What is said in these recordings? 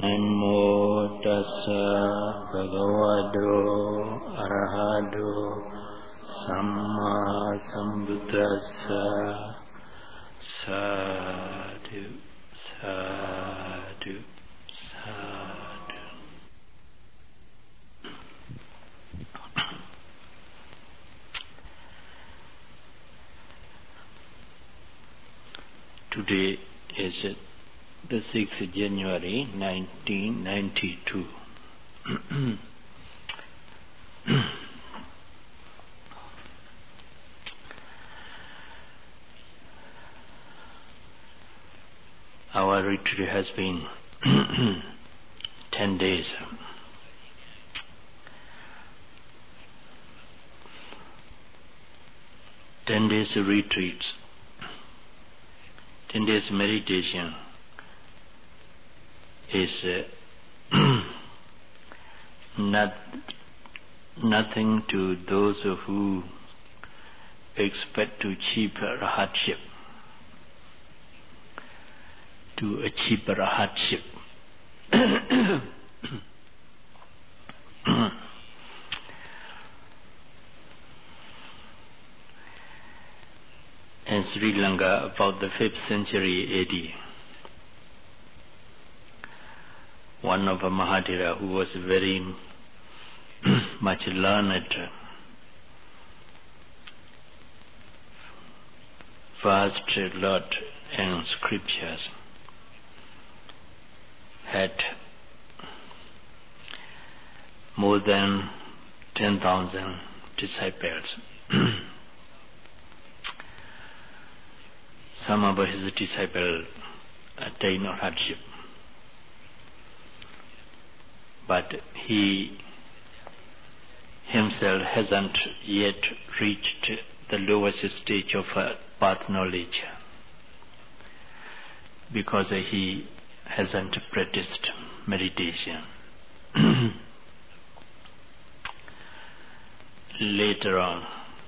Namo tassa bhagavato arahato samma sambuddhassa. Sadhu, sadhu, sadhu. Today is the 6th of January 1992. Our retreat has been 10 days. Ten days retreats, 10 days meditation is nothing to those who expect to achieve hardship. To achieve hardship. In Sri Lanka, about the 5th century AD, one of Mahathira, who was very much learned, vast lot in scriptures, had more than 10,000 disciples. Some of his disciples attained hardship, but he himself hasn't yet reached the lowest stage of path knowledge, because he hasn't practiced meditation. Later on,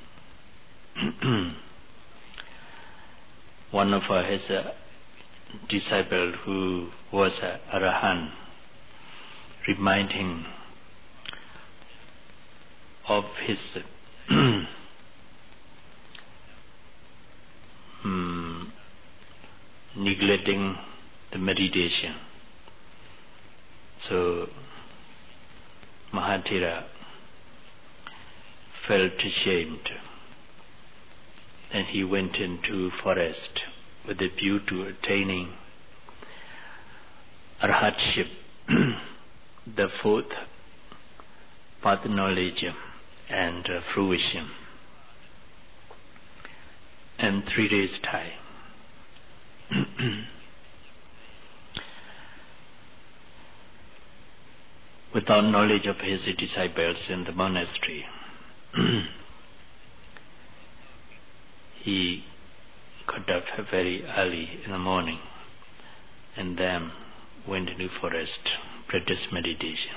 one of his disciples, who was Arahant, reminded him of his neglecting the meditation. So Mahathira felt ashamed, and he went into forest with a view to attaining arhatship, the fourth path knowledge and fruition, in 3 days' time. Without knowledge of his disciples in the monastery, he got up very early in the morning and then went into forest, practiced meditation.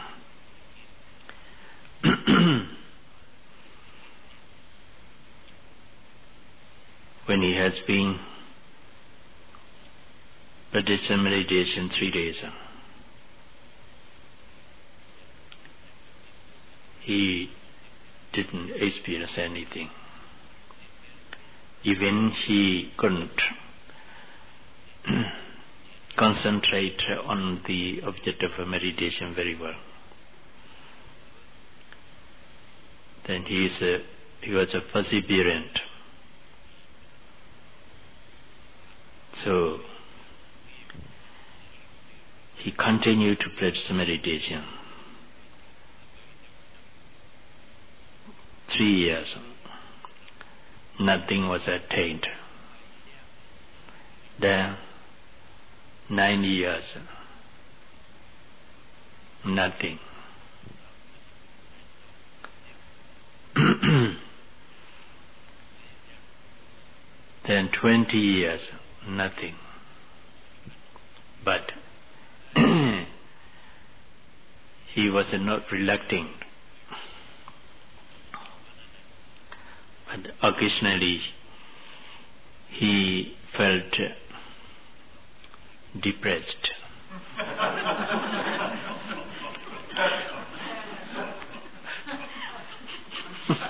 When he has been practicing meditation 3 days, he didn't experience anything. Even he couldn't concentrate on the object of meditation very well. Then he was a perseverant. So he continued to practice meditation 3 years. Nothing was attained. Then 9 years, nothing. Then 20 years, nothing. But he was not reluctant. But occasionally he felt depressed.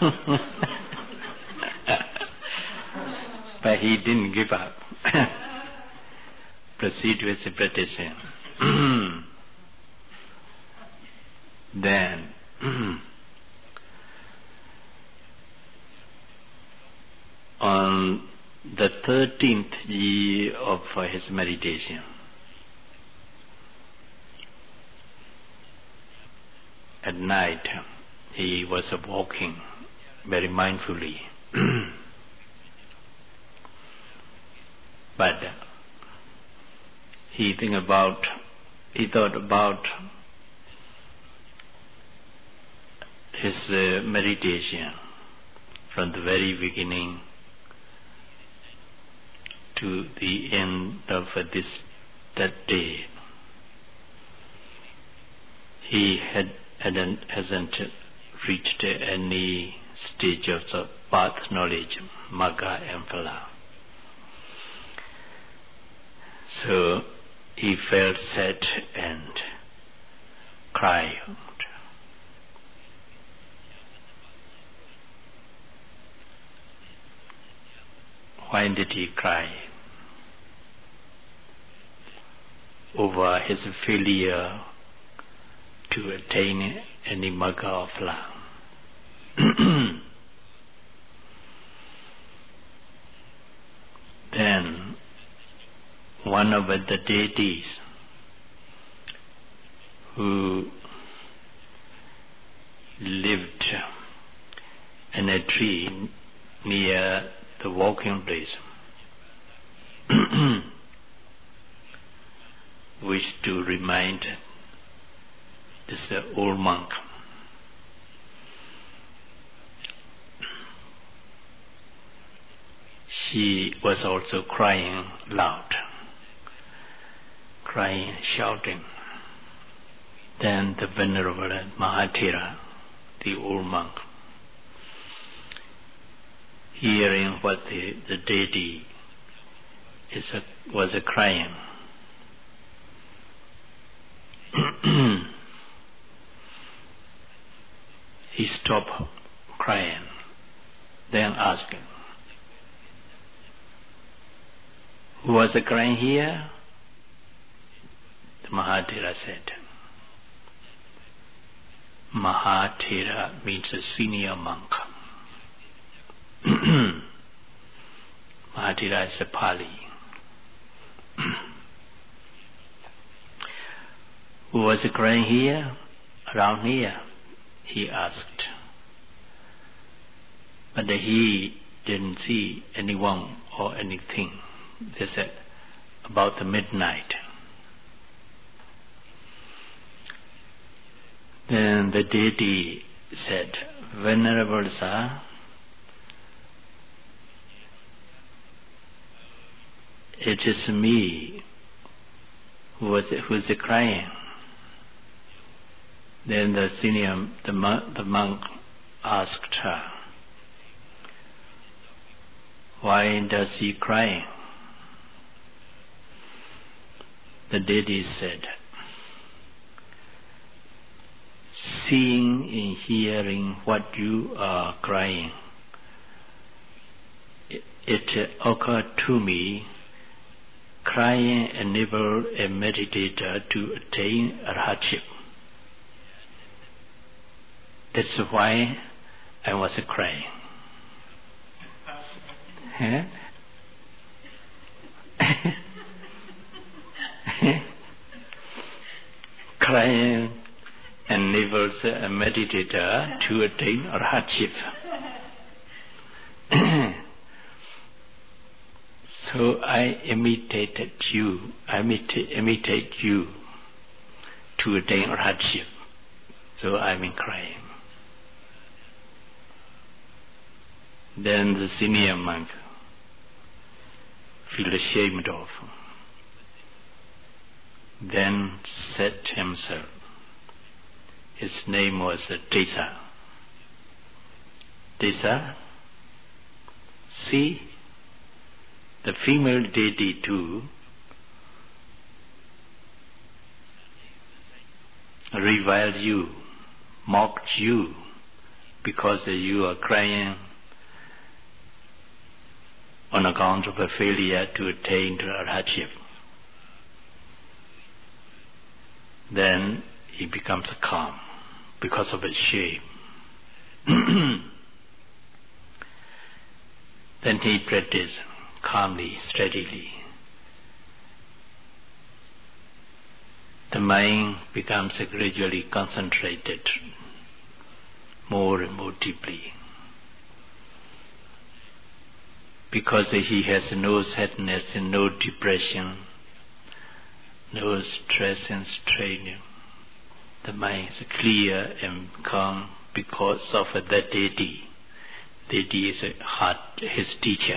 But he didn't give up. Proceed with the practicing. Then on the 13th year of his meditation, at night he was walking very mindfully. But he thought about his meditation from the very beginning to the end of that day. He hasn't reached any stage of the path knowledge, Magga and Phala. So he felt sad and cried. Why did he cry? Over his failure to attain any Magga or Phala. Then one of the deities who lived in a tree near the walking place wished to remind this old monk. She was also crying loud, crying, shouting. Then the Venerable Mahathera, the old monk, hearing what the deity was crying, he stopped crying, then asked, "Who was crying here?" The Mahathera said. Mahathera means a senior monk. Mahathera is a Pali. Who was crying here? Around here? He asked. But he didn't see anyone or anything. They said, about the midnight. Then the deity said, "Venerable sir, it is me who is crying." Then the monk asked her, "Why does he cry?" The deity said, "Seeing and hearing what you are crying, it occurred to me, crying enables a meditator to attain arhatship. That's why I was crying." Crying enables a meditator to attain arhatship. So I imitate you to attain arhatship. So I've been crying. Then the senior monk feel ashamed of. Then said himself, his name was Desa. Desa, see, the female deity too reviled you, mocked you, because you are crying on account of a failure to attain to arhatship, then he becomes calm because of his shame. Then he practices calmly, steadily. The mind becomes gradually concentrated more and more deeply, because he has no sadness and no depression, no stress and strain. The mind is clear and calm because of that deity. Deity is heart, his teacher.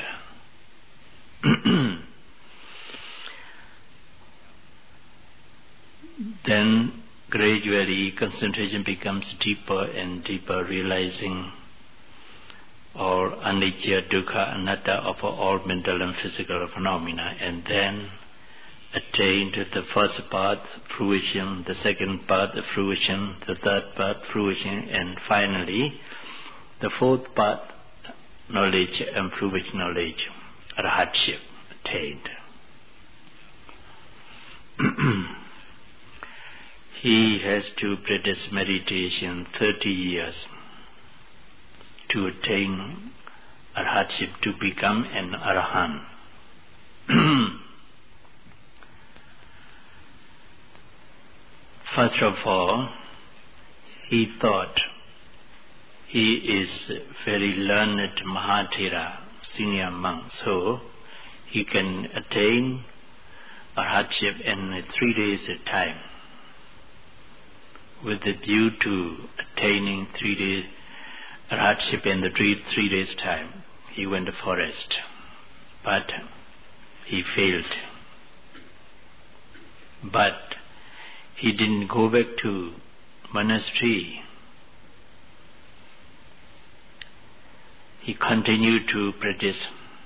Then gradually concentration becomes deeper and deeper, realizing all anicca, dukkha, anatta of all mental and physical phenomena, and then attain to the first path, fruition, the second path, fruition, the third path, fruition, and finally the fourth path, knowledge and fruition knowledge, arhatship attained. He has to practice meditation 30 years to attain arhatship, to become an arahant. First of all, he thought he is very learned Mahathera, senior monk, so he can attain arhatship in 3 days' time. With the view to attaining 3 days arhatship in the 3 days' time, he went to forest, but he failed. But he didn't go back to monastery. He continued to practice.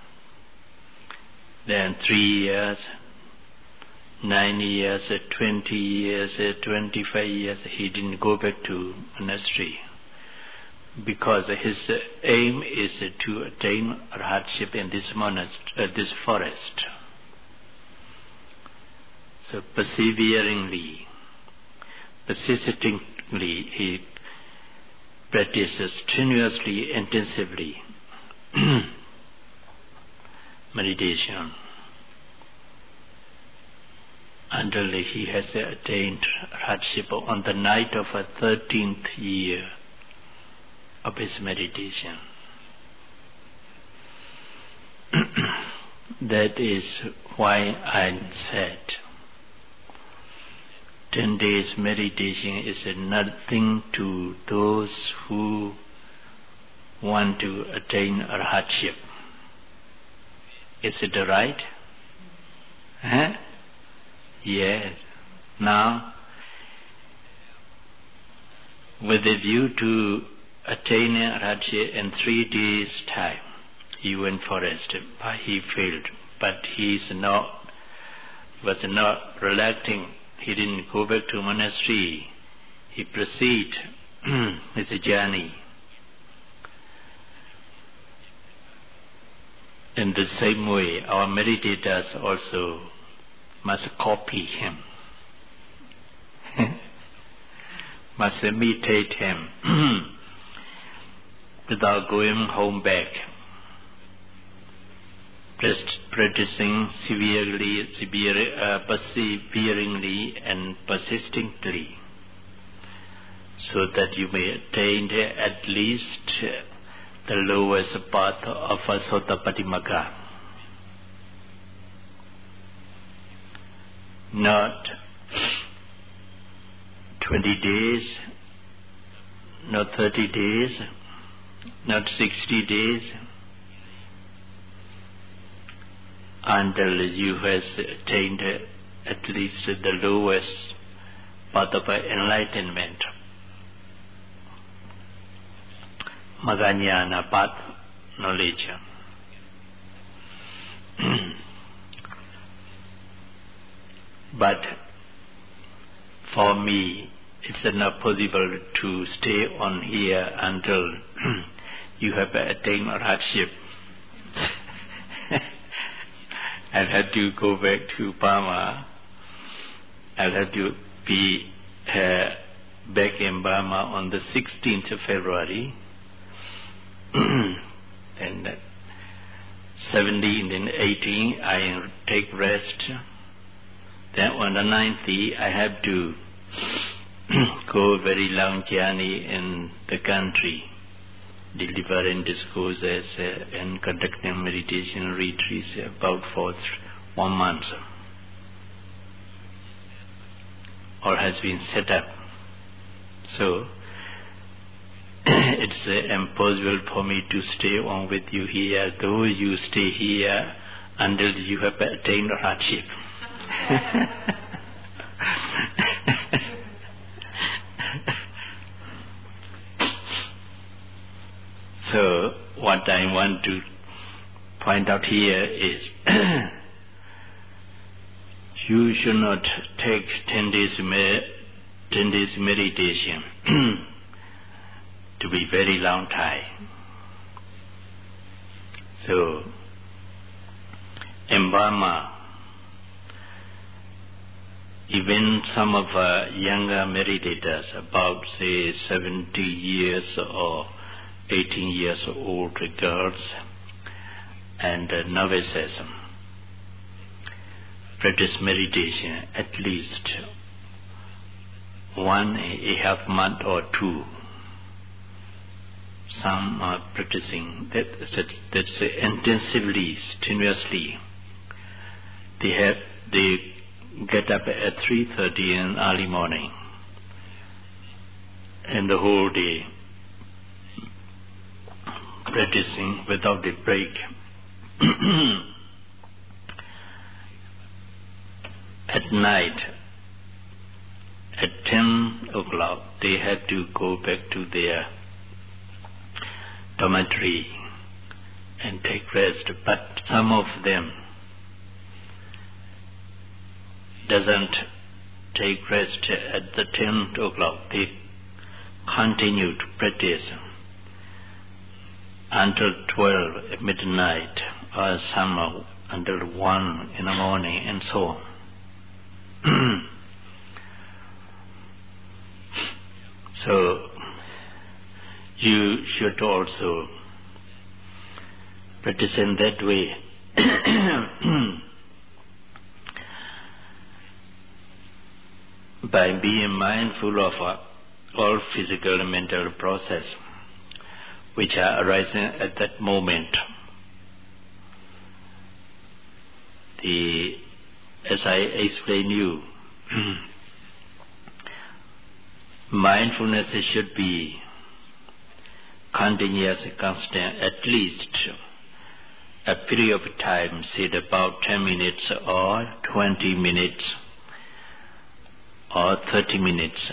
Then 3 years, 9 years, 20 years, 25 years, he didn't go back to monastery, because his aim is to attain arhatship in this this forest. So persistingly, he practices strenuously, intensively meditation until he has attained arhatship on the night of a 13th year of his meditation. That is why I said 10 days meditation is nothing to those who want to attain arhatship. Is it right? Huh? Yes. Now, with a view to attain arhatship in 3 days' time, he went forest, but he failed. But he was not reluctant. He didn't go back to monastery. He proceeded his journey. In the same way, our meditators also must copy him, must imitate him without going home back, practicing perseveringly and persistently, so that you may attain at least the lowest path of a Sotapatimagga. Not 20 days, not 30 days, not 60 days, until you have attained at least the lowest path of enlightenment, Magga path, knowledge. But for me, it's not possible to stay on here until you have attained hardship. I'll have to go back to Burma. I'll have to be back in Burma on the 16th of February. And 17 and 18 I take rest. Then on the 19th I have to go a very long journey in the country, delivering discourses and conducting meditation retreats about for 1 month. All has been set up. So it's impossible for me to stay on with you here, though you stay here until you have attained hardship. So what I want to point out here is you should not take 10 days meditation to be very long time. So in Burma, even some of younger meditators, about say 70 years or 18 years old girls and novices, practice meditation at least 1.5 months or 2. Some are practicing that's intensively, strenuously. They get up at 3:30 in early morning, and the whole day practicing without a break. At night, at 10 o'clock, they had to go back to their dormitory and take rest. But some of them doesn't take rest at the 10 o'clock. They continue to practice until 12 at midnight, or some until 1 in the morning, and so on. So you should also practice in that way. By being mindful of all physical and mental process which are arising at that moment. As I explained you, mindfulness should be continuous, constant, at least a period of time, say about 10 minutes or 20 minutes or 30 minutes.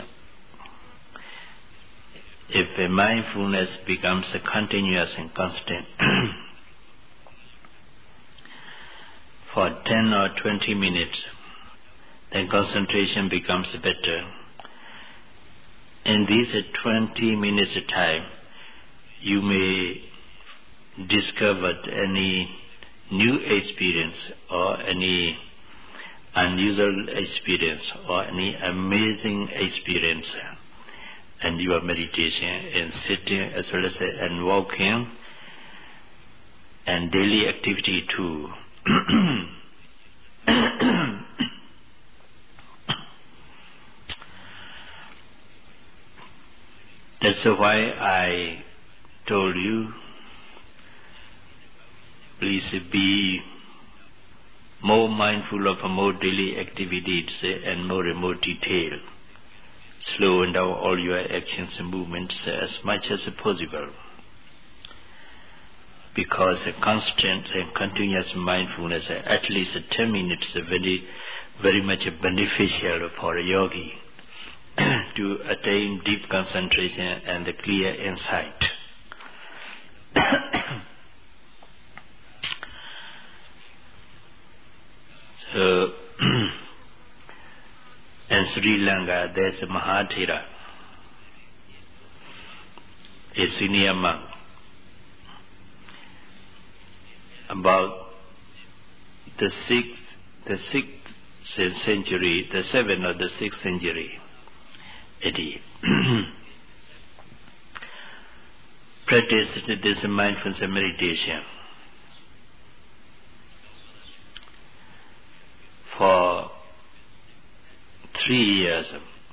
If a mindfulness becomes continuous and constant for 10 or 20 minutes, then concentration becomes better. In this 20 minutes time, you may discover any new experience or any unusual experience or any amazing experience in your meditation, in sitting as well as in walking and daily activity too. That's why I told you, please be more mindful of more daily activities and more remote detail. Slow down all your actions and movements as much as possible. Because a constant and continuous mindfulness, at least 10 minutes, is very much beneficial for a yogi to attain deep concentration and a clear insight. So, In Sri Lanka, there's a Mahathira, a senior monk, about the 6th century, the 7th or the 6th century AD. Practiced this mindfulness meditation for 3 years.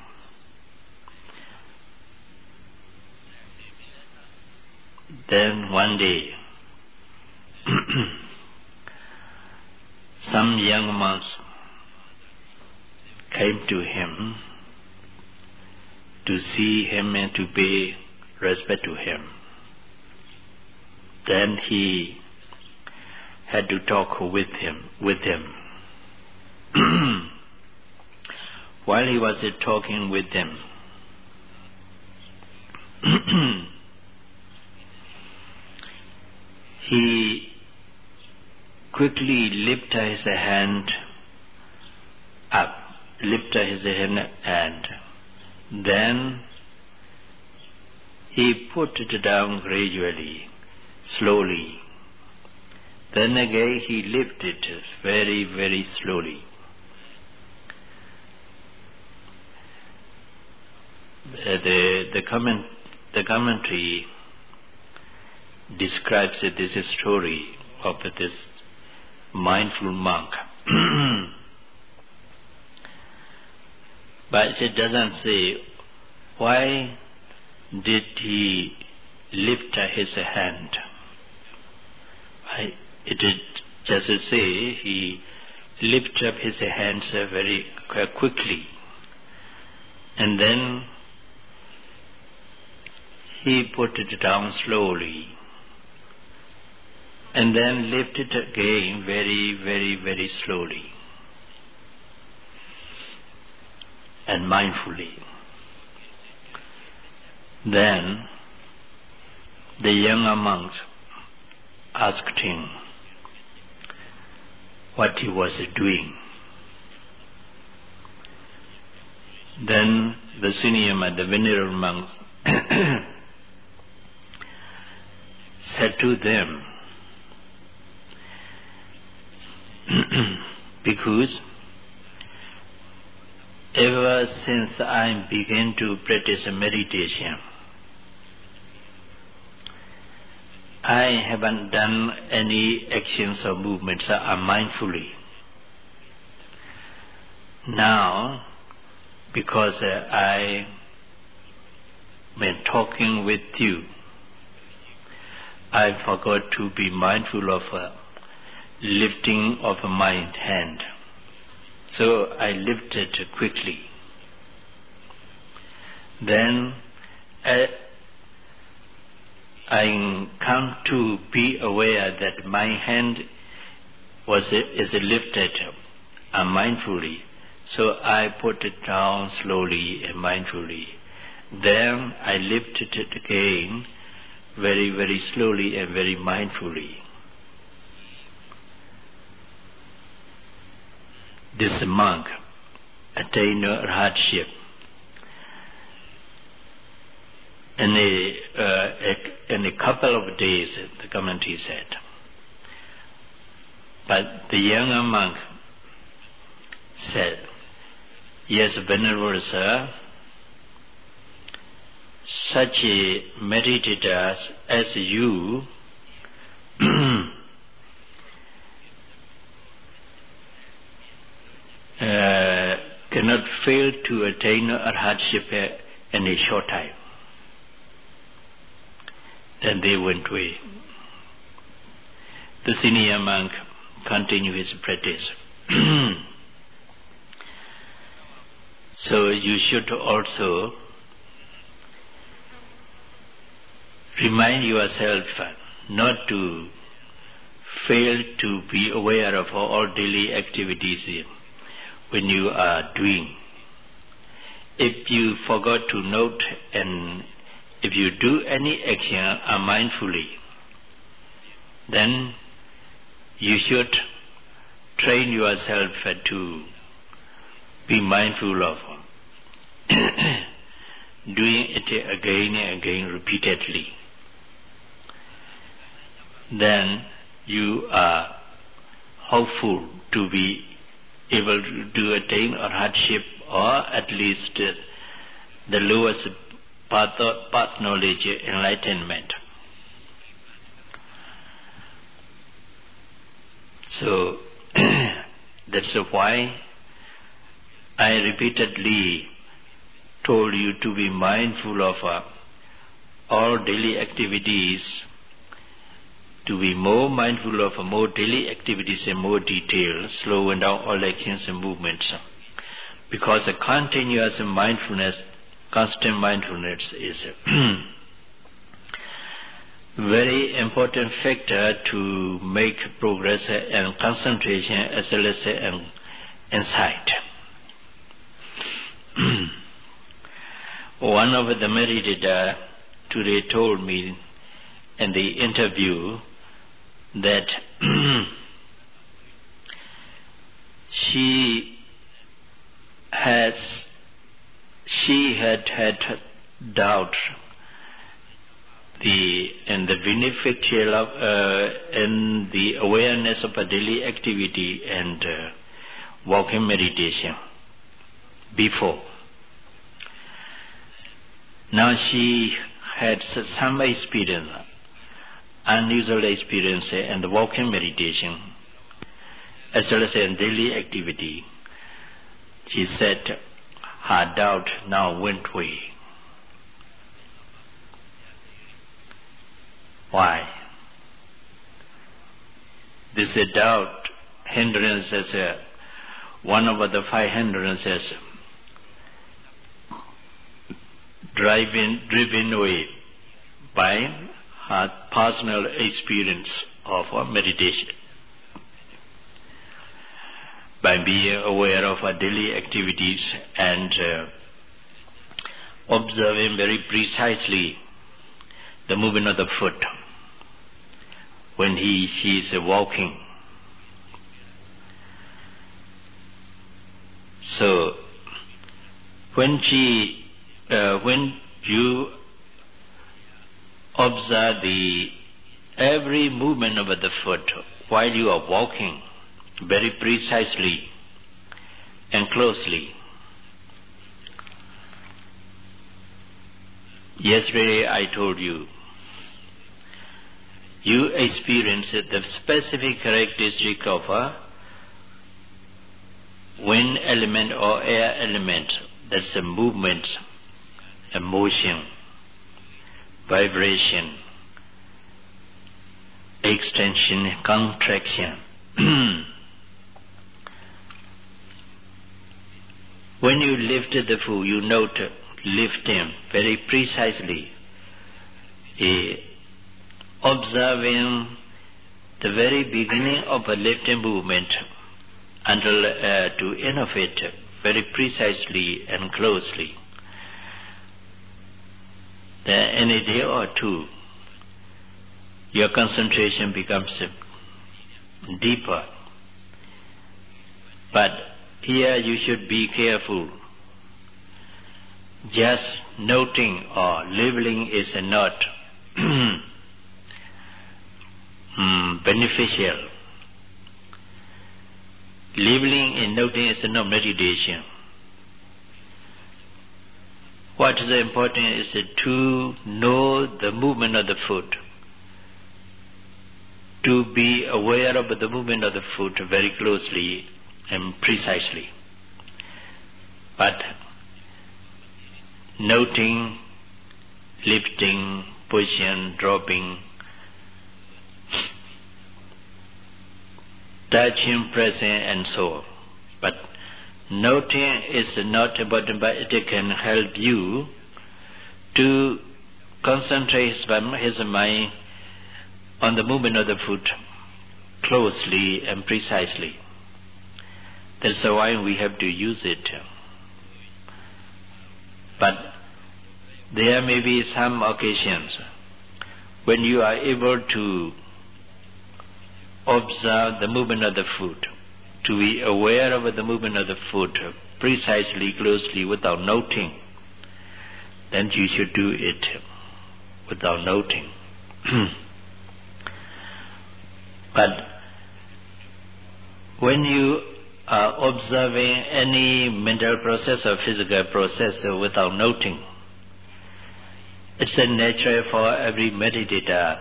Then one day, some young monks came to him to see him and to pay respect to him. Then he had to talk with him. While he was talking with them, he quickly lifted his hand up, and then he put it down gradually, slowly. Then again he lifted it very, very slowly. The commentary describes this story of this mindful monk. But it doesn't say why did he lift his hand. It just say he lifted up his hands very quickly, and then he put it down slowly, and then lifted it again very, very, very slowly and mindfully. Then the younger monks asked him what he was doing. Then the senior monk, the venerable monks, said to them, because ever since I began to practice meditation, I haven't done any actions or movements unmindfully. Now, because I been talking with you, I forgot to be mindful of lifting of my hand. So I lifted quickly. Then I come to be aware that my hand is lifted unmindfully. So I put it down slowly and mindfully. Then I lifted it again very, very slowly and very mindfully. This monk attained hardship. In a couple of days, the commentary said. But the younger monk said, yes, Venerable Sir, such a meditator as you cannot fail to attain hardship in a short time. Then they went away. The senior monk continued his practice. So you should also remind yourself not to fail to be aware of all daily activities when you are doing. If you forgot to note and if you do any action unmindfully, then you should train yourself to be mindful of doing it again and again repeatedly. Then you are hopeful to be able to attain arhatship, or at least the lowest path knowledge, enlightenment. So that's why I repeatedly told you to be mindful of all daily activities, to be more mindful of more daily activities in more detail, slowing down all actions and movements. Because a continuous mindfulness, constant mindfulness is very important factor to make progress and concentration as well as insight. One of the meditator today told me in the interview that she had doubt in the beneficial of in the awareness of a daily activity and walking meditation before. Now she had some experience, unusual experience in the walking meditation as well as in daily activity. She said her doubt now went away. Why? This doubt hindrance as one of the 5 hindrances driven away by her personal experience of meditation. By being aware of our daily activities and observing very precisely the movement of the foot when she is walking. So when you observe every movement of the foot while you are walking very precisely and closely. Yesterday I told you, you experience the specific characteristic of a wind element or air element. That's the movement, emotion, vibration, extension, contraction. When you lifted the foot, you note lifting very precisely, observing the very beginning of a lifting movement until to end of it very precisely and closely. Then in a day or two, your concentration becomes deeper. But here you should be careful. Just noting or labeling is not beneficial. Labeling and noting is not meditation. What is important is to know the movement of the foot, to be aware of the movement of the foot very closely and precisely. But noting, lifting, pushing, dropping, touching, pressing, and so on. But noting is not important, but it can help you to concentrate his mind on the movement of the foot closely and precisely. That's why we have to use it. But there may be some occasions when you are able to observe the movement of the foot, to be aware of the movement of the foot precisely, closely, without noting, then you should do it without noting. But when you are observing any mental process or physical process without noting, it's a nature for every meditator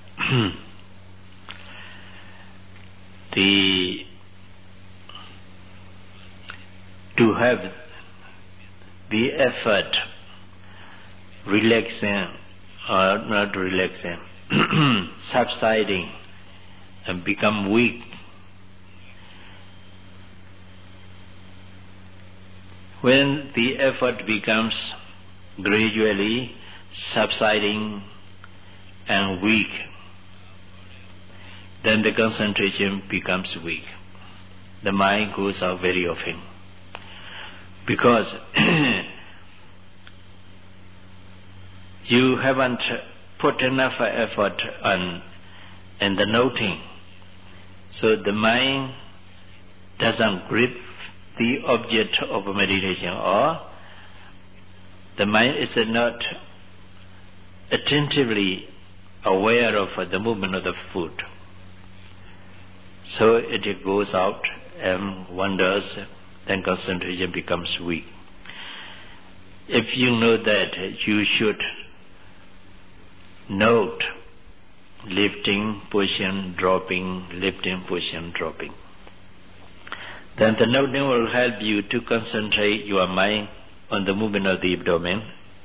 to have the effort relaxing or not relaxing, subsiding and become weak. When the effort becomes gradually subsiding and weak, then the concentration becomes weak. The mind goes out very often. Because you haven't put enough effort in the noting, so the mind doesn't grip the object of meditation, or the mind is not attentively aware of the movement of the foot. So it goes out and wanders, then concentration becomes weak. If you know that, you should note lifting, pushing, dropping, lifting, pushing, dropping. Then the noting will help you to concentrate your mind on the movement of the abdomen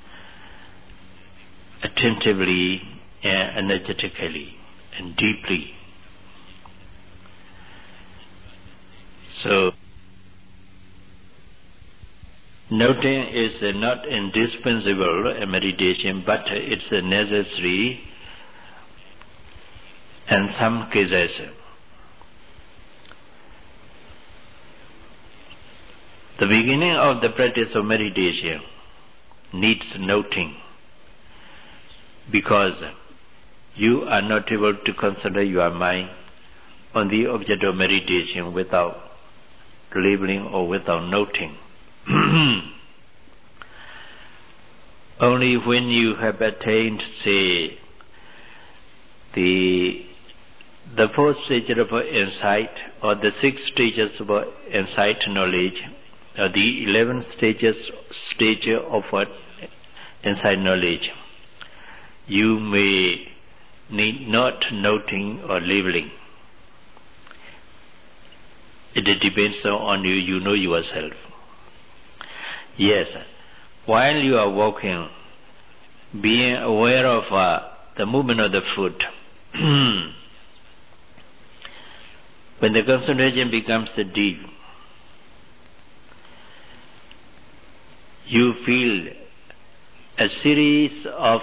attentively and energetically and deeply. So, noting is not indispensable in meditation, but it's necessary in some cases. The beginning of the practice of meditation needs noting, because you are not able to concentrate your mind on the object of meditation without labeling or without noting. Only when you have attained, say, the fourth stage of insight, or the 6 stages of insight knowledge, or the 11th stage of insight knowledge, you may need not noting or labeling. It depends on you. You know yourself. Yes, while you are walking, being aware of the movement of the foot, when the concentration becomes deep, you feel a series of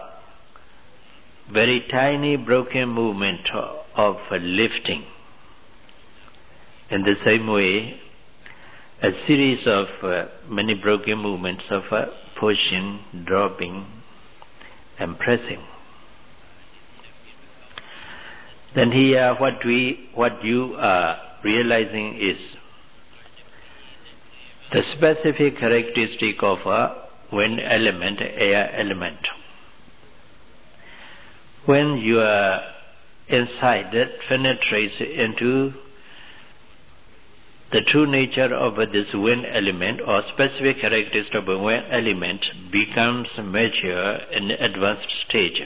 very tiny broken movement of lifting. In the same way, a series of many broken movements of pushing, dropping, and pressing. Then here, what you are realizing is the specific characteristic of a wind element, air element. When your insight that penetrates into the true nature of this wind element or specific characteristic of a wind element becomes mature in advanced stage,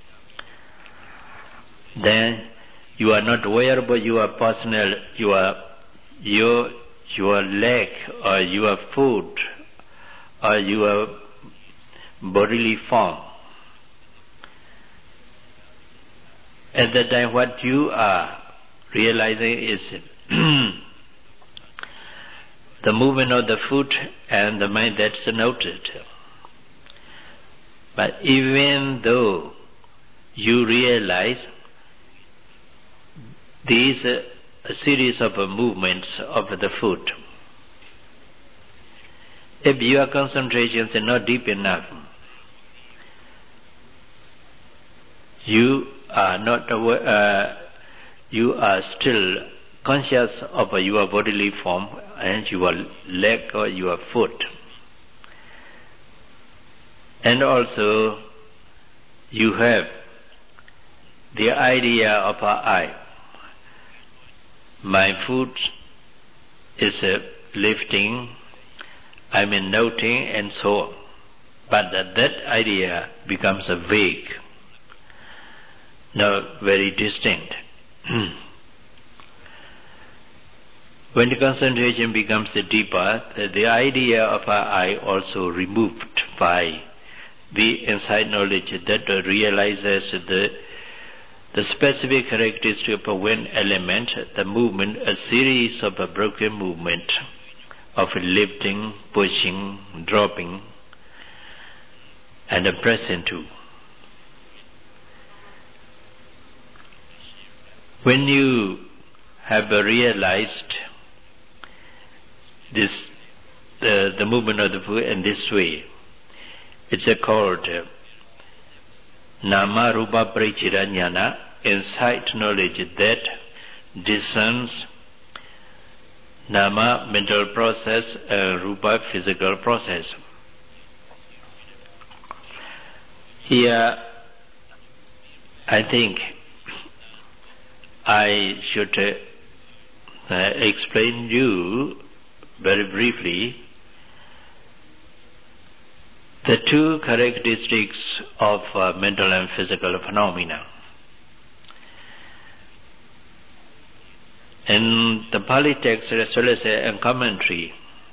then you are not aware of your personal, your leg or your foot or your bodily form. At that time, what you are realizing is the movement of the foot and the mind that's noted. But even though you realize these a series of movements of the foot, if your concentration is not deep enough, you are not aware, you are still conscious of your bodily form and your leg or your foot. And also you have the idea of an eye. My foot is lifting, I mean noting and so on. But that idea becomes vague, not very distinct. When the concentration becomes deeper, the idea of our eye also removed by the insight knowledge that realizes the specific characteristic of one element, the movement, a series of a broken movement of lifting, pushing, dropping, and a present too. When you have realized this, the movement of the foot in this way, it's called Nama Rupa Parichira Jnana, insight knowledge that discerns Nama mental process and Rupa physical process. Here, I think I should explain you very briefly the two characteristics of mental and physical phenomena. In the Pali text as well as in commentary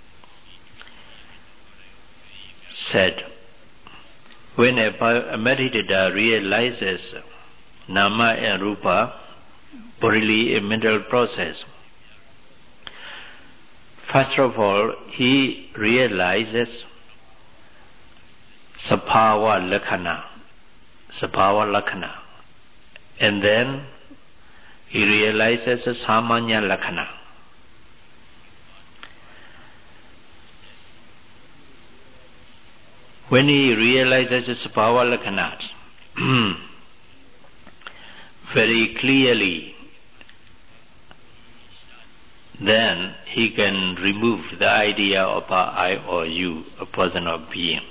said, when a meditator realizes Nama and Rupa, bodily a mental process, first of all, he realizes Sabhava Lakhana, and then he realizes Samanya Lakhana. When he realizes Sabhava Lakhana very clearly, then he can remove the idea of I or you, a person or being.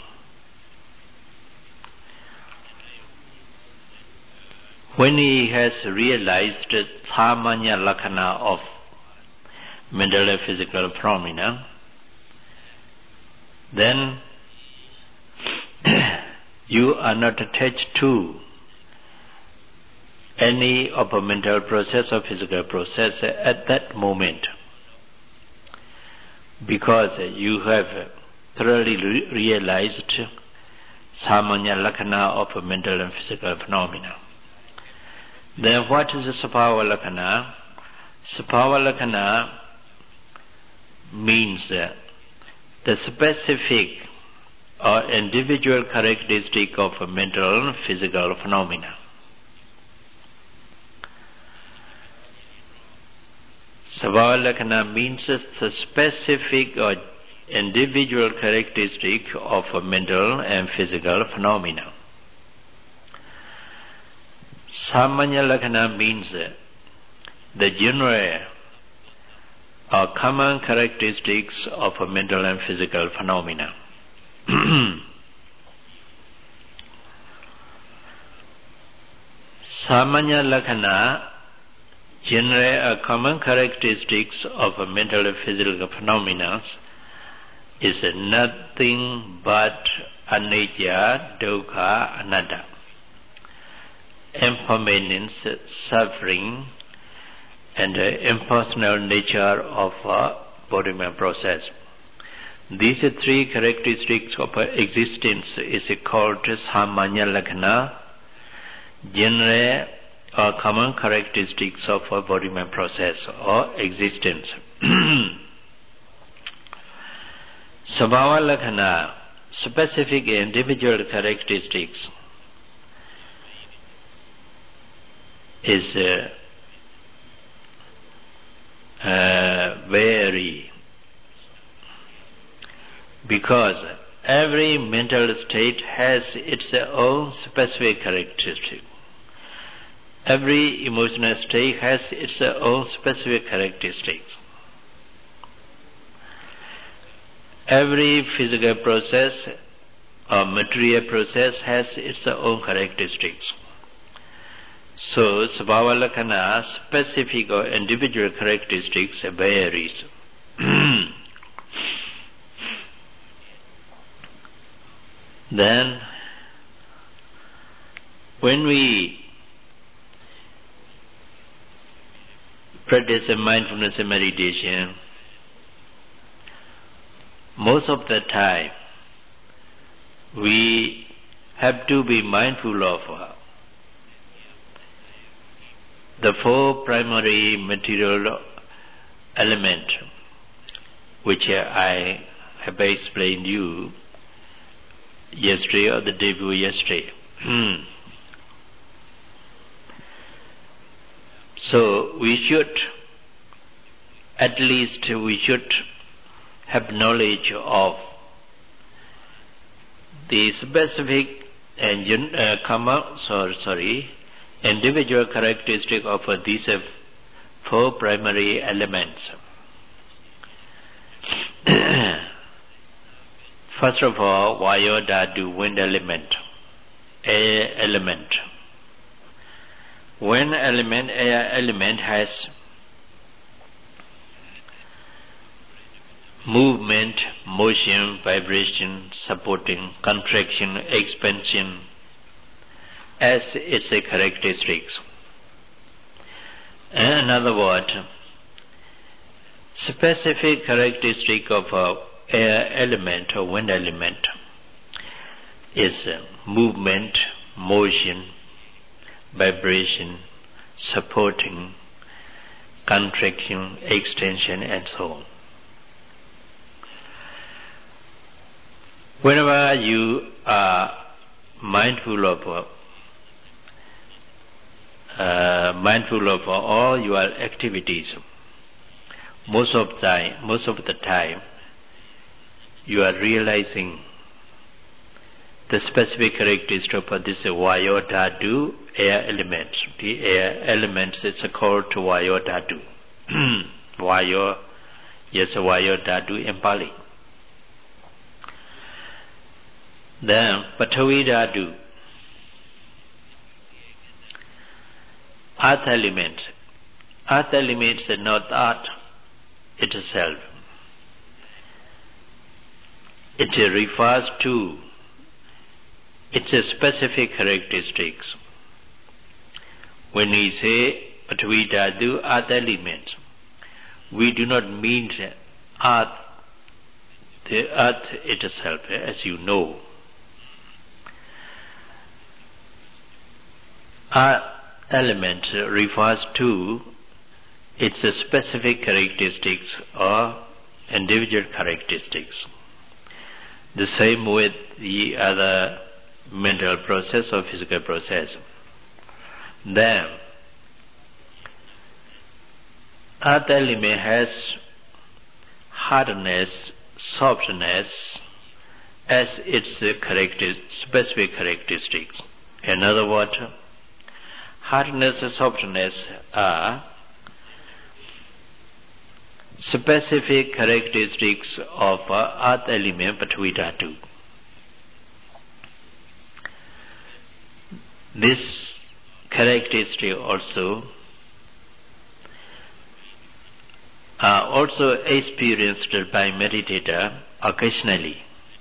When he has realized the Samanya Lakhana of mental and physical phenomena, then you are not attached to any of a mental process or physical process at that moment, because you have thoroughly realized Samanya Lakhana of a mental and physical phenomena. Then what is the Sabhava Lakhana? Sabhava Lakhana means the specific or individual characteristic of a mental and physical phenomena. Sabhava Lakhana means the specific or individual characteristic of a mental and physical phenomena. Samanya Lakhana means the general or common characteristics of a mental and physical phenomena. Samanya Lakhana, general or common characteristics of a mental and physical phenomena, is nothing but anicca, dukkha, anatta. Impermanence, suffering, and the impersonal nature of bodily process. These three characteristics of existence is called Samanya Lakhana, general or common characteristics of bodily process or existence. Sabhava Lakhana, specific individual characteristics, is vary, because every mental state has its own specific characteristic. Every emotional state has its own specific characteristics. Every physical process or material process has its own characteristics. So, Sabhava Lakkhana, specific or individual characteristics varies. Then, when we practice mindfulness and meditation, most of the time we have to be mindful of the four primary material elements which I have explained you yesterday or the day before yesterday. So we should have knowledge of the specific and individual characteristic of these four primary elements. First of all, Vayo Dhatu, wind element, air element. Wind element, air element has movement, motion, vibration, supporting, contraction, expansion as its characteristics. In other words, specific characteristic of air element or wind element is movement, motion, vibration, supporting, contraction, extension, and so on. Whenever you are mindful of all your activities, most of the time, you are realizing the specific characteristic of this Vayo Dhatu, air element. The air element is called Vayo Dhatu. Vayo Dhatu in Pali. Then Pathavi Dhatu, earth element. Earth element is not earth itself. It refers to its specific characteristics. When we say Pathavi Dhatu, earth element, we do not mean the earth itself, as you know. Earth element refers to its specific characteristics or individual characteristics. The same with the other mental process or physical process. Then, earth element has hardness, softness as its specific characteristics. In other words, hardness and softness are specific characteristics of earth element Pathavi Dhatu. This characteristic also are also experienced by meditator occasionally.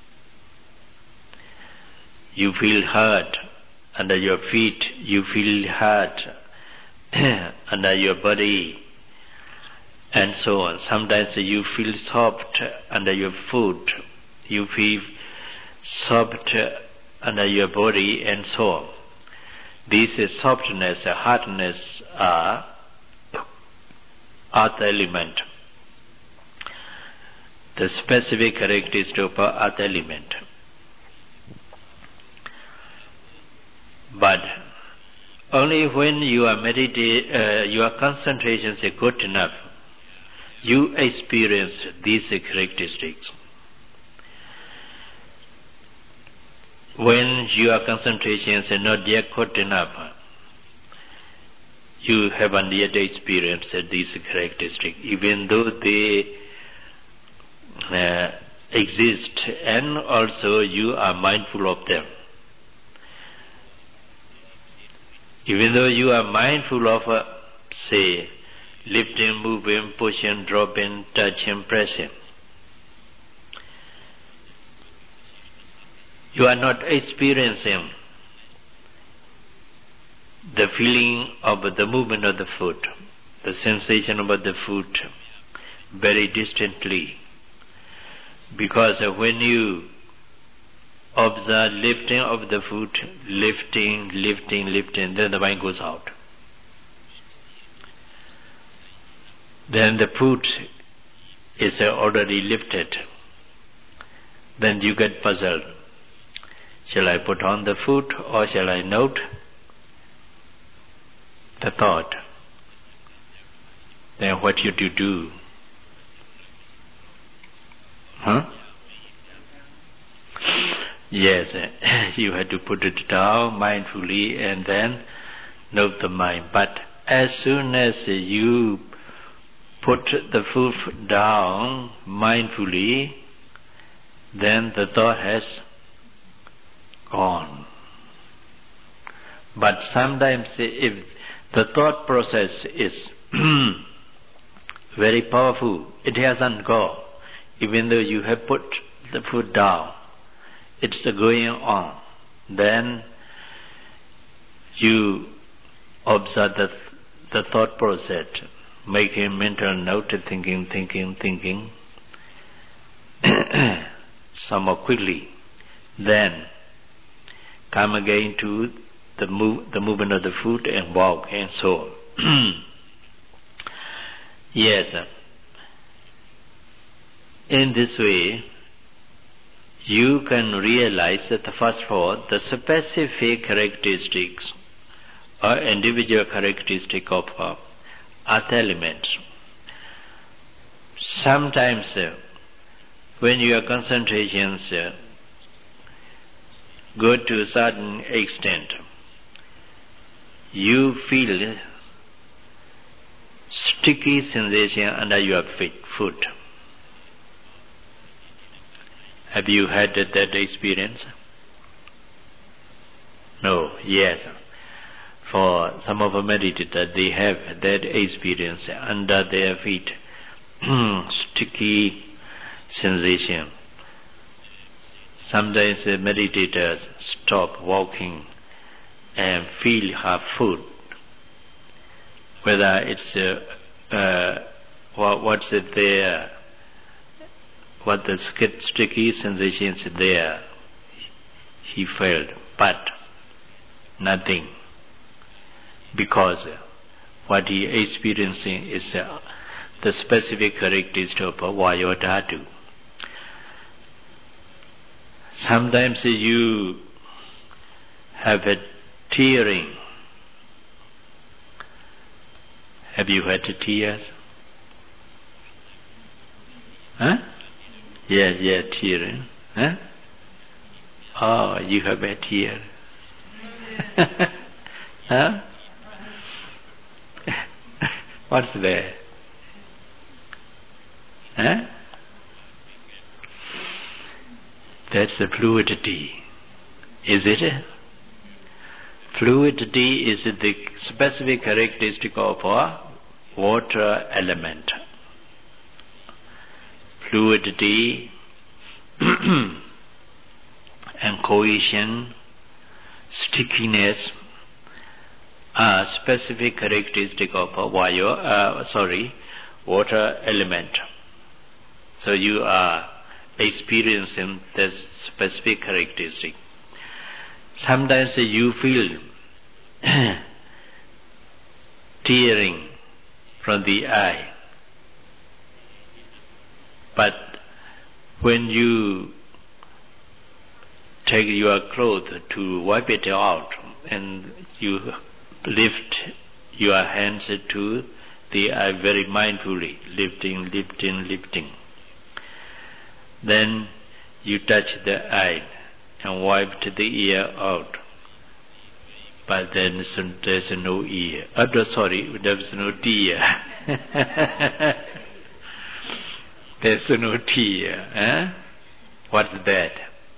You feel hurt under your feet, you feel hurt under your body, and so on. Sometimes you feel soft under your foot, you feel soft under your body, and so on. These softness, hardness are earth element, the specific characteristic of earth element. But only when your concentration is good enough, you experience these characteristics. When your concentration is not yet good enough, you haven't yet experienced these characteristics, even though they exist, and also you are mindful of them. Even though you are mindful of, say, lifting, moving, pushing, dropping, touching, pressing, you are not experiencing the feeling of the movement of the foot, the sensation about the foot very distantly. Because when you observe lifting of the foot, lifting, then the mind goes out. Then the foot is already lifted. Then you get puzzled. Shall I put on the foot or shall I note the thought? Then what should you do? Yes, you have to put it down mindfully and then note the mind. But as soon as you put the foot down mindfully, then the thought has gone. But sometimes if the thought process is very powerful, it hasn't gone. Even though you have put the foot down, it's going on. Then you observe the thought process, making mental note, thinking, somewhat quickly. Then come again to the movement of the foot and walk and so on. Yes. In this way, you can realize that first of all, the specific characteristics or individual characteristic of earth element. Sometimes when your concentrations go to a certain extent, you feel sticky sensation under your foot. Have you had that experience? No, yes. For some of the meditators, they have that experience under their feet, sticky sensation. Sometimes the meditators stop walking and feel her foot, whether it's what's it there, what the sticky sensation is there, he felt, but nothing, because what he is experiencing is the specific characteristic of Vaya Dhatu. Sometimes you have a tearing. Have you had tears? Yes, tearing. Oh, you have a tear. What's there? That's the fluidity. Is it? Fluidity is the specific characteristic of a water element. Fluidity and cohesion, stickiness are specific characteristic of a water element. So you are experiencing this specific characteristic. Sometimes you feel tearing from the eye, but when you take your cloth to wipe it out and you lift your hands to the eye very mindfully, lifting, then you touch the eye and wipe the ear out. but then there's no ear. Sorry, there's no tear. There's no tear. What's that?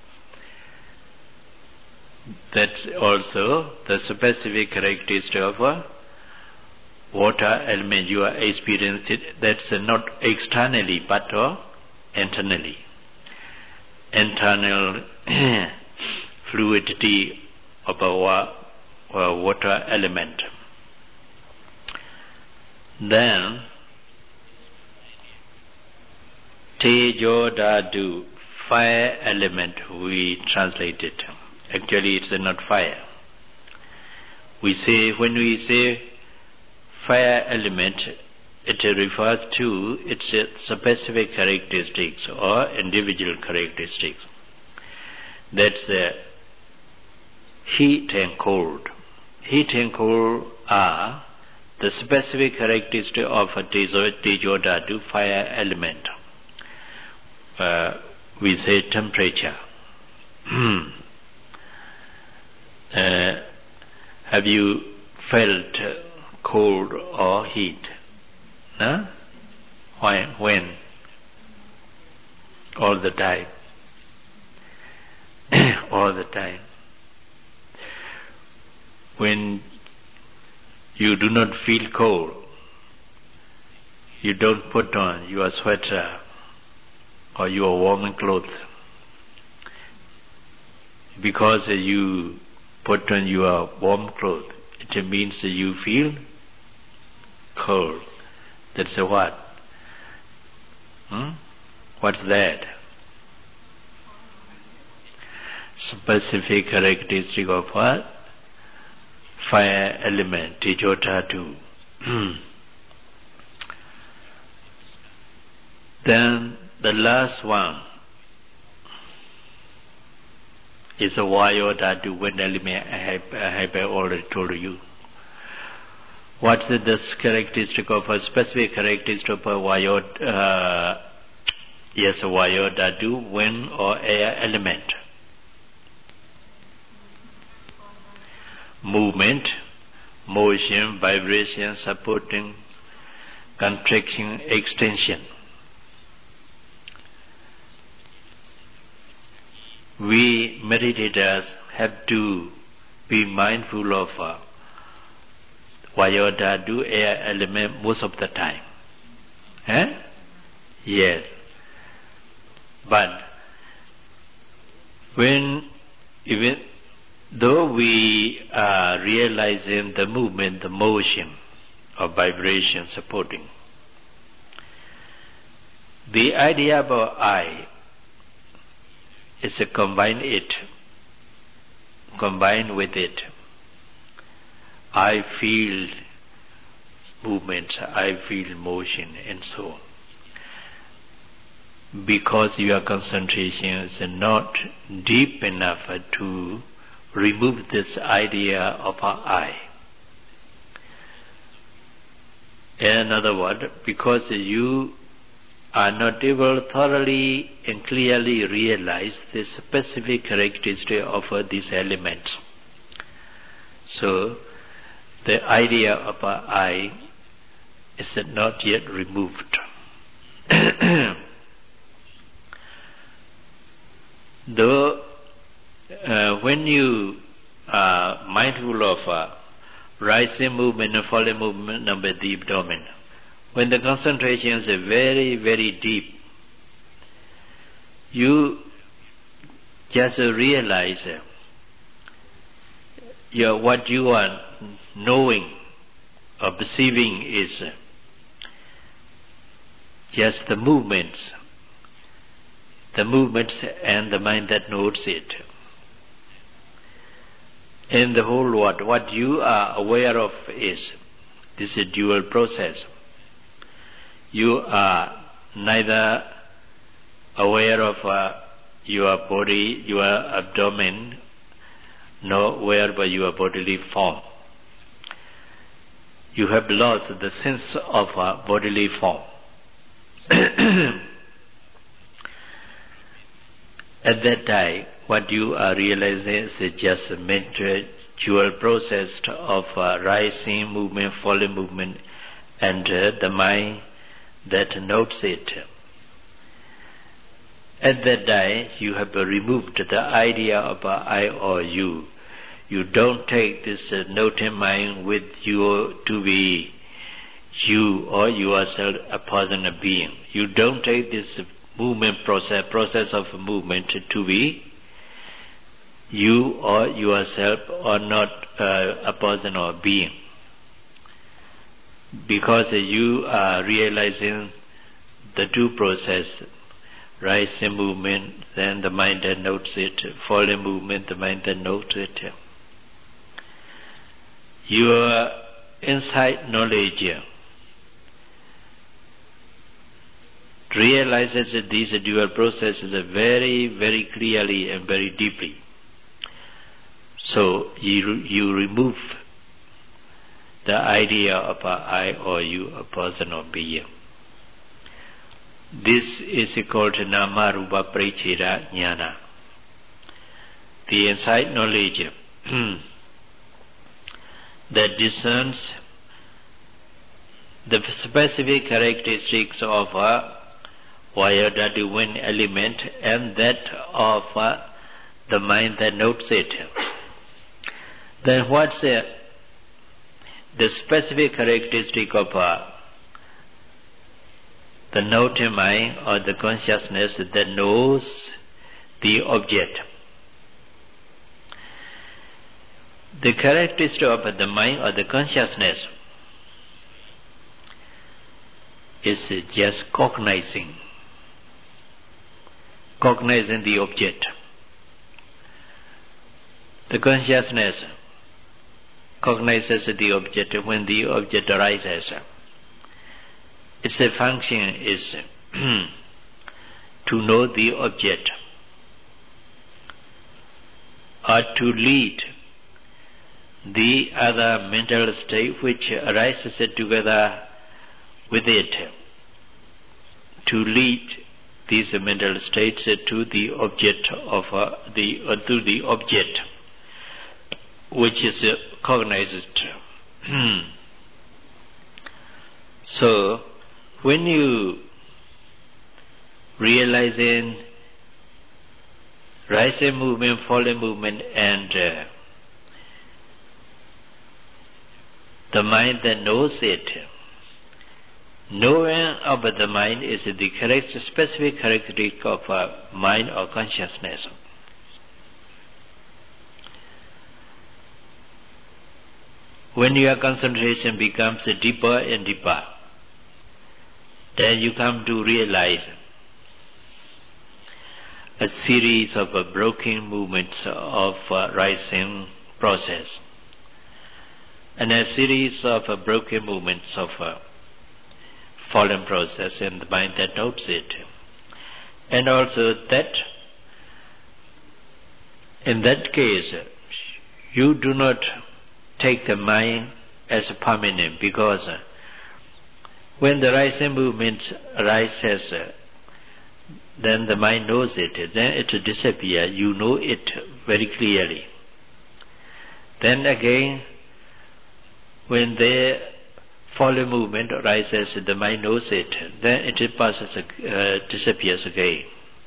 That's also the specific characteristic of a water element you are experiencing. That's not externally but internally. Internal fluidity of a water element. Then Tejo Dhatu, fire element, we translate it. Actually it's not fire. When we say fire element, it refers to its specific characteristics or individual characteristics. That's heat and cold. Heat and cold are the specific characteristic of a Tejo Dhatu, fire element. We say temperature. Have you felt cold or heat? No? Why? When? All the time. All the time. When you do not feel cold, you don't put on your sweater or your warm clothes. Because you put on your warm clothes, it means that you feel cold. That's a what? What's that? Specific characteristic of what? Fire element, Tejo Dhatu. Then the last one is a Vayo Dhatu, wind element. I have already told you. What's the characteristic of a specific characteristic of a Vayo? Yes, a Vayo Dhatu, wind or air element. Movement, motion, vibration, supporting, contraction, extension. We meditators have to be mindful of Vayo Dhatu, air element, most of the time. Yes. But even though we are realizing the movement, the motion of vibration supporting, the idea about I is to combine with it. I feel movements, I feel motion, and so on. Because your concentration is not deep enough to remove this idea of I. In other words, because you are not able to thoroughly and clearly realize the specific characteristic of these elements. So, the idea of I is not yet removed. Though, when you are mindful of rising movement and falling movement of the abdomen, when the concentration is very, very deep, you just realize what you are knowing or perceiving is just the movements and the mind that notes it. In the whole world, what you are aware of is this is a dual process. You are neither aware of your body, your abdomen, nor aware of your bodily form. You have lost the sense of bodily form. At that time, what you are realizing is just a mental dual process of rising movement, falling movement, and the mind that notes it. At that time, you have removed the idea of I or you. You don't take this noting mind with you to be you or yourself a person, a being. You don't take this movement process of movement to be you or yourself or not a person or being. Because you are realizing the two process, rising movement, then the mind that notes it, falling movement, the mind that notes it. Your insight knowledge realizes that these dual processes very, very clearly and very deeply. So you remove the idea of I or you, a person or being. This is called Nama Rupa Paricheda Jnana. The insight knowledge that discerns the specific characteristics of a Vayada divine element and that of the mind that notes it. Then what's the specific characteristic of the noting mind or the consciousness that knows the object? The characteristic of the mind or the consciousness is just cognizing the object. The consciousness cognizes the object when the object arises. Its function is to know the object or to lead the other mental state which arises together with it, to lead these mental states to the object of to the object which is cognized. So when you realize in rising movement, falling movement, and the mind that knows it, knowing of the mind is the specific characteristic of mind or consciousness. When your concentration becomes deeper and deeper, then you come to realize a series of broken movements of rising process and a series of broken movements of fallen process in the mind that notes it. And also that in that case you do not take the mind as permanent, because when the rising movement arises, then the mind knows it, then it disappears, you know it very clearly. Then again, when the falling movement arises, the mind knows it, then it disappears again.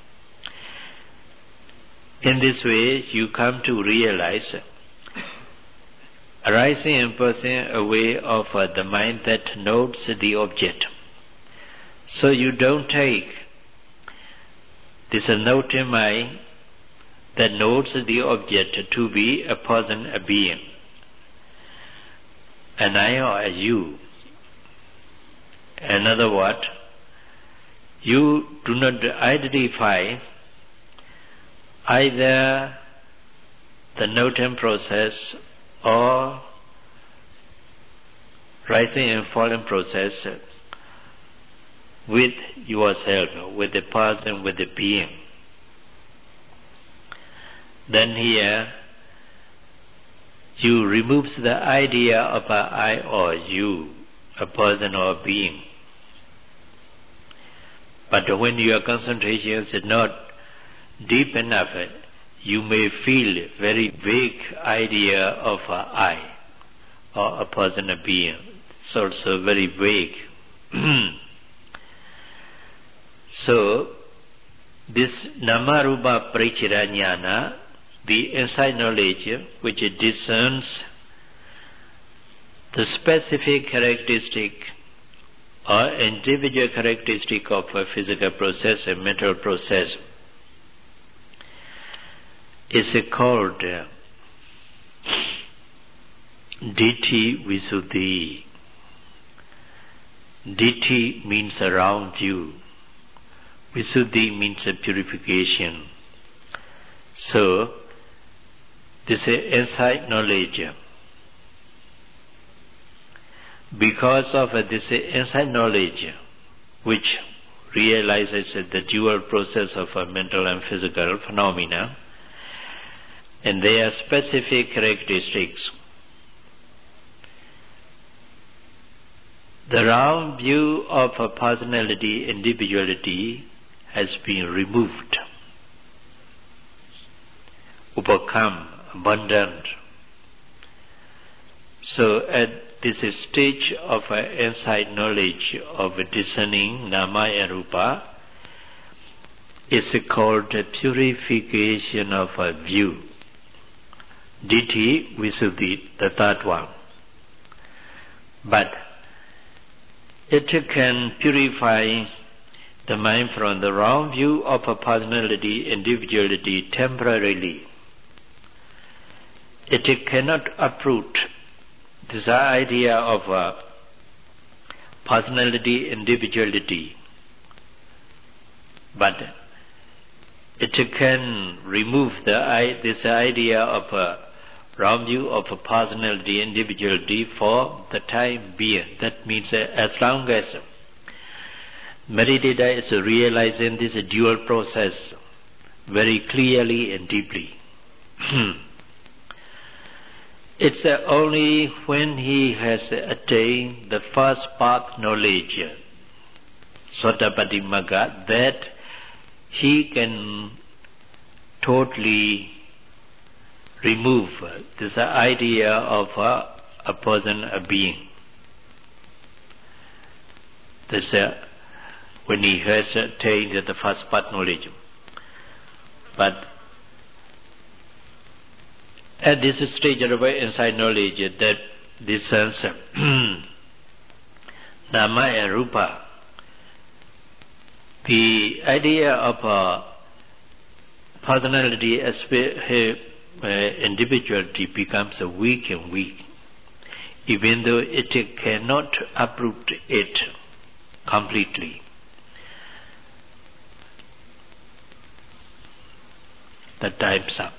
In this way, you come to realize arising and passing away of the mind that notes the object. So you don't take this noting mind that notes the object to be a person, a being, an I or a you. In other words, you do not identify either the noting process or rising and falling process with yourself, with the person, with the being. Then here you remove the idea of a I or you, a person or a being. But when your concentration is not deep enough, you may feel a very vague idea of an I or a person, a being. It's also very vague. So, this Namarupa Parichira Jnana, the insight knowledge which discerns the specific characteristic or individual characteristic of a physical process and mental process, is called Ditthi Visuddhi. Ditthi means around you. Visuddhi means purification. So, this is insight knowledge. Because of this insight knowledge, which realizes the dual process of mental and physical phenomena, and their specific characteristics, the round view of a personality, individuality has been removed, overcome, abandoned. So at this stage of insight knowledge of discerning Nama and Rupa is called purification of a view. Ditthi Visuddhi, the third one. But it can purify the mind from the wrong view of a personality, individuality temporarily. It cannot uproot this idea of personality, individuality, but it can remove this idea of a wrong view of a personality, individuality for the time being. That means as long as meditator is realizing this dual process very clearly and deeply. It's only when he has attained the first path knowledge, Sotapaddi Magga, that he can totally remove this idea of a person, a being. That's when he has attained the first path knowledge. But at this stage of insight knowledge that discerns Nama and Rupa, the idea of personality as individuality becomes weak and weak, even though it cannot uproot it completely. The time's up.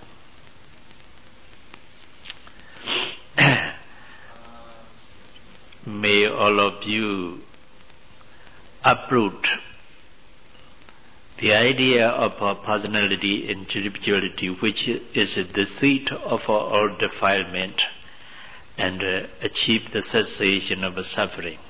May all of you uproot the idea of personality and individuality, which is the seat of all defilement, and achieve the cessation of suffering.